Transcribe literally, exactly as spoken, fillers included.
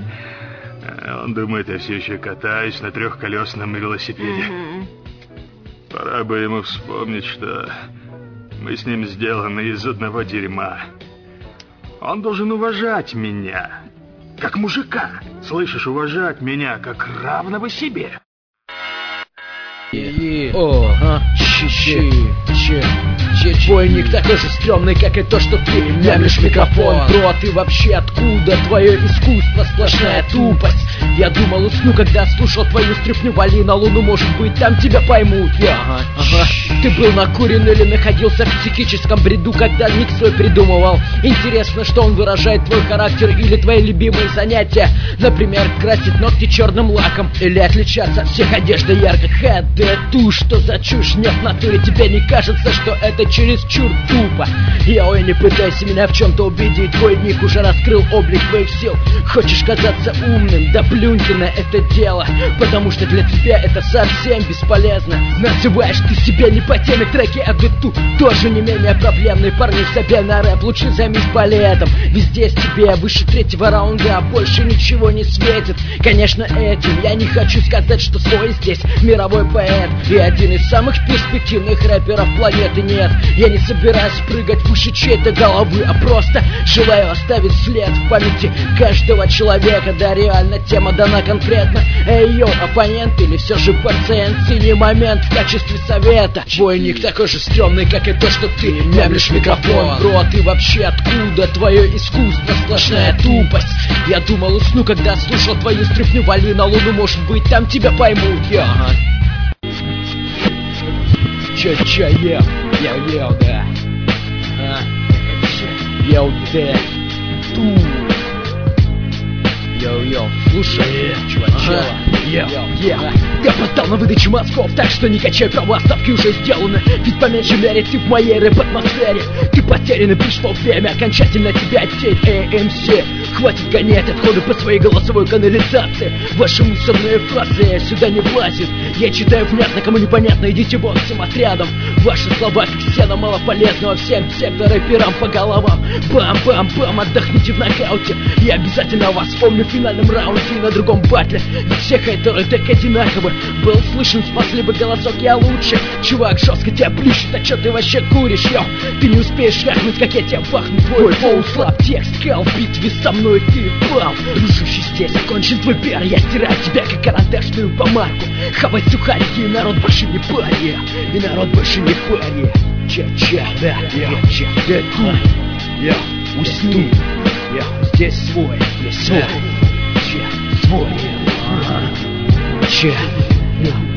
Он думает, я все еще катаюсь на трехколесном велосипеде. Mm-hmm. Пора бы ему вспомнить, что мы с ним сделаны из одного дерьма. Он должен уважать меня, как мужика. Слышишь, уважать меня, как равного себе. О, щи, щи, Двойник такой же стрёмный, как и то, что ты мямлишь микрофон. Бро, ты вообще откуда? Твое искусство сплошная тупость. Я думал, усну, когда слушал твою стряпню. Вали на луну, может быть, там тебя поймут. Я, ага, ага. Ты был накурен или находился в психическом бреду, когда ник свой придумывал? Интересно, что он выражает твой характер или твои любимые занятия. Например, красить ногти черным лаком или отличаться от всех одеждой ярко. ХД-ту, что за чушь? Нет, в натуре тебе не кажется, что это чересчур тупо? Я, ой, не пытайся меня в чем-то убедить. Твой ник уже раскрыл облик твоих сил. Хочешь казаться умным? Да плюнь ты на это дело, потому что для тебя это совсем бесполезно. Называешь ты себя не по теме, треки ХД-ту тоже не менее проблемные. Парни, забей на рэп, лучше займись балетом. Везде с тебе выше третьего раунда, а больше ничего не светит. Конечно, этим я не хочу сказать, что свой здесь мировой поэт и один из самых перспективных рэперов планеты. Нет, я не собираюсь прыгать в уши чьей-то головы, а просто желаю оставить след в памяти каждого человека. Да, реально, тема дана конкретно. Эй, йоу, оппонент или все же пациент? Синий момент в качестве совета. Твой ник такой же стрёмный, как и то, что ты мямлишь микрофон. Бро, ты вообще откуда? Твое искусство сплошная тупость. Я думал, усну, когда слушал твою стряпню. Вали на луну, может быть, там тебя поймут. Я, ага. Ча-ча, ел, ел, ел, да. А, ел, да. Ту. Йоу-йоу, слушай, чувачела. Ел, ел. Я опоздал на выдачу мозгов, так что не качай права, ставки уже сделаны. Ведь по меньшей мере ты в моей рэп-атмосфере. Ты потерян, и пришло время окончательно тебя отсеять. Эй, эм си, хватит гонять отходы по своей голосовой канализации. Ваши мусорные фразы сюда не влазят. Я читаю внятно, кому непонятно, идите вон всем отрядом. Ваши слова как сено малополезного всем псевдо-рэперам по головам. Бам-бам-бам, отдохните в нокауте. Я обязательно вас вспомню в финальном раунде и на другом батле. Ведь все хейтеры так одинаковы. Был слышен смазливый голосок, я лучше. Чувак, жестко тебя плющит, а чё ты вообще куришь, йо? Ты не успеешь хакнуть, как я тебя бахну. Твой фоу слаб, текст, кал, в битве со мной ты пал. Дружище, здесь окончен твой пиар. Я стираю тебя, как карандашную помарку. Хавай сухарики, и народ больше не пари. И народ больше не пари. Ча-ча, да, я, ча, да, ту. Я, усни. Я, здесь свой, здесь свой. Ча, свой. Ага. Ча,